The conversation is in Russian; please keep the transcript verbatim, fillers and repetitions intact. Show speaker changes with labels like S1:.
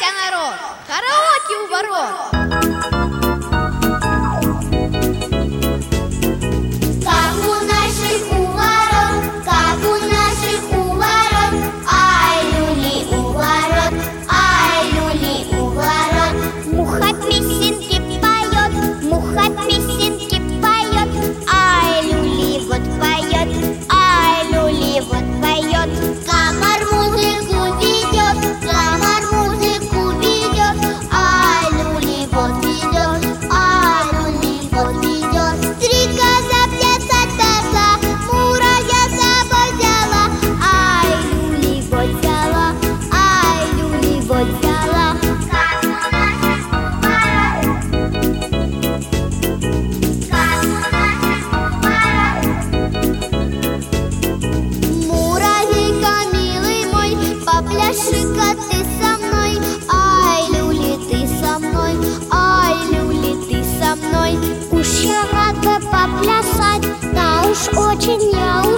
S1: Собирайся, народ! Караоке у ворот!
S2: Как у наших у ворот, как у наших у ворот, ай, люли у ворот, ай, люли у ворот. Муха песенки поет, муха песенки поет, ай, люли вот поет, ай, люли вот поет. Комар музыку ведет, комар музыку ведет, ай, люли вот ведет, ай, люли вот ведет. Три коза плясать пошла, Мура я с собой взяла, ай, люли вот взяла, ай, люли вот взяла. Как у наших у ворот, как у наших у ворот. Муравейка, милый мой, попляши-ка ты со мной, ай, люли, ты со мной, ай, люли, ты со мной. Уж я рада поплясать, да уж очень я